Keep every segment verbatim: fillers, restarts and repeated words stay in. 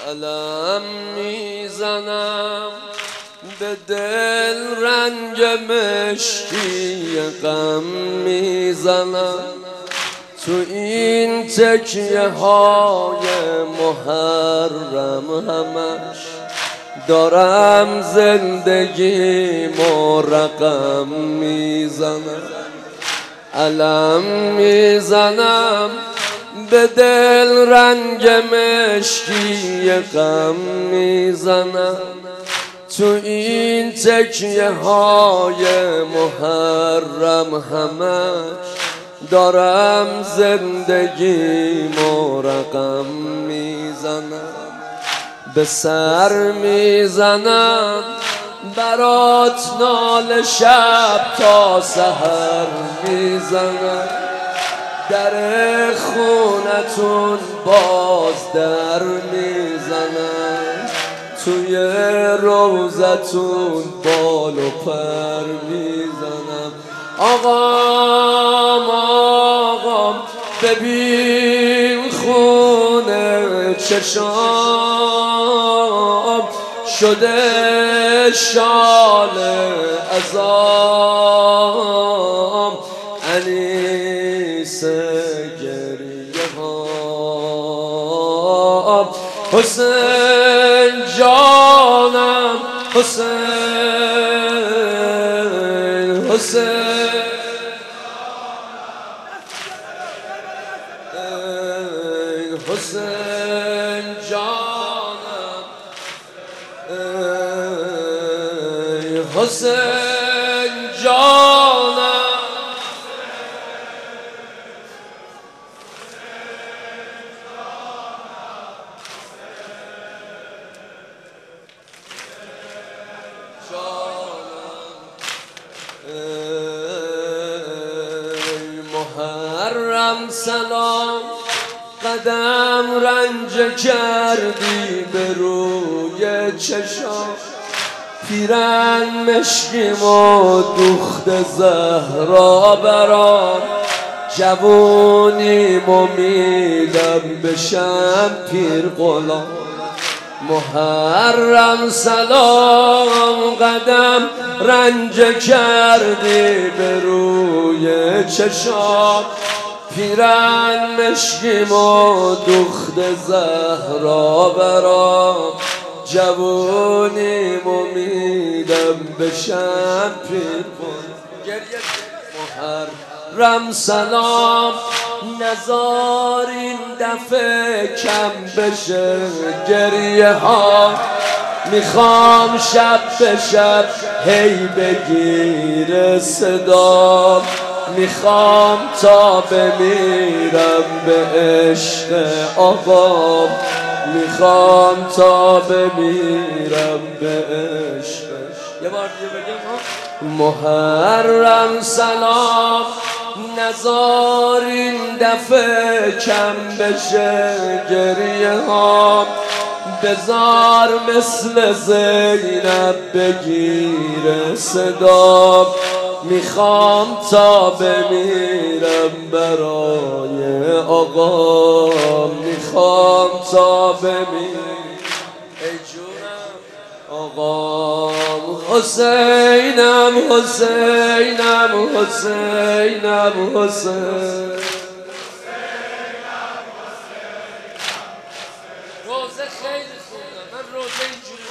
علم میزنم به دل رنگ مشکی غم میزنم تو این تکیه های محرم همش دارم زندگیمو رقم میزنم علم میزنم به دل رنگ مشکی غم میزنم تو این تکیه های محرم همش دارم زندگیمو رقم میزنم به سر میزنم برات ناله شب تا سحر میزنم در خونتون باز در میزنم توی روزتون بال و پر میزنم آقام آقام ببین خونه چشام شده شال عذاب انیس گریه ها حسین جانم حسین حسین حسین جانم حسین جانم محرم سلام قدم رنج کردی به روی چشام پیرن مشکیمو دوخت زهرا برام جوونیمو میدم بشم پیر غلام محرم سلام قدم رنج کردی به روی چشام پیرن مشکیمو دوخت زهرا برام جوونیمو میدم بشم پیر محرم سلام نزار این دفعه کم بشه گریه ها میخوام شب به شب هی بگیر صدا میخوام تا بمیرم به عشق آقام میخوام تا بمیرم به عشق یه بار دیگه بگم محرم سلام نزار این دفعه کم بشه گریه ها بزار مثل زینب بگیر صدا میخوام تا بمیرم برای آقا میخوام تا بمیرم ای جونم آقام حسینم حسینم حسینم حسین روزه خیلی خوندم من روزه اینجوری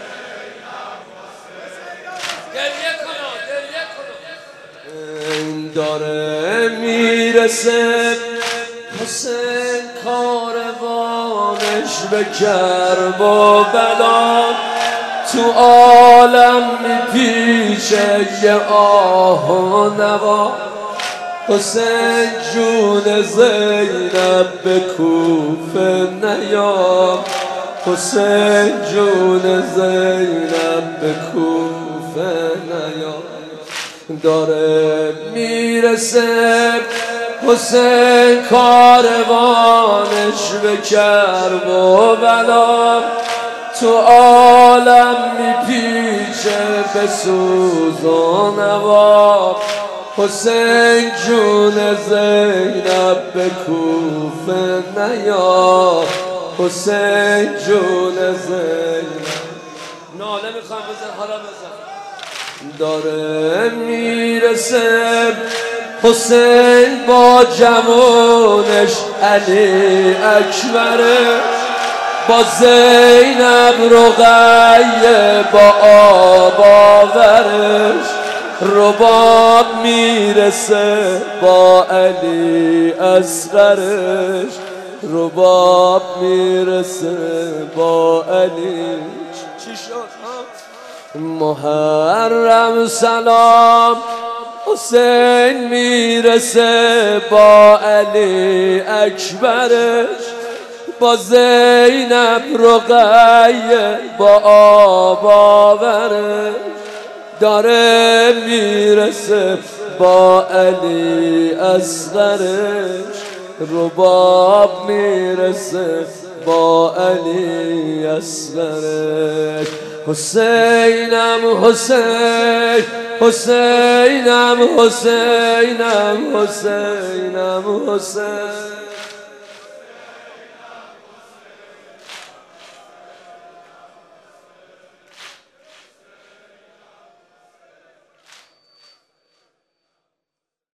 گریه کنم گریه کنم داره میرسه حسین کاروانش به کرب و بلا تو عالم میپیچه یه آه و نوا حسین جون زینب به کوفه نیام حسین جون زینب به کوفه نیام داره میرسه حسین کاروانش به کرب و بلا تو عالم میپیچه به سوز و نوا حسین جون زینب به کوفه نیا حسین جون زینب. ناله میخوام بزن حالا بزن. داره میرسه حسین با جوانش علی اکبره، با زینب رقیه با آب آورش، رباب میرسه با علی اصغرش، رباب میرسه با علی. چی شد؟ محرم سلام حسین میرسه با علی اکبرش، با زینب رقیه با آب آورش، داره میرسه با علی اصغرش، رباب میرسه با علی اصغرش. حسینم حسین حسینم حسینم حسینم حسین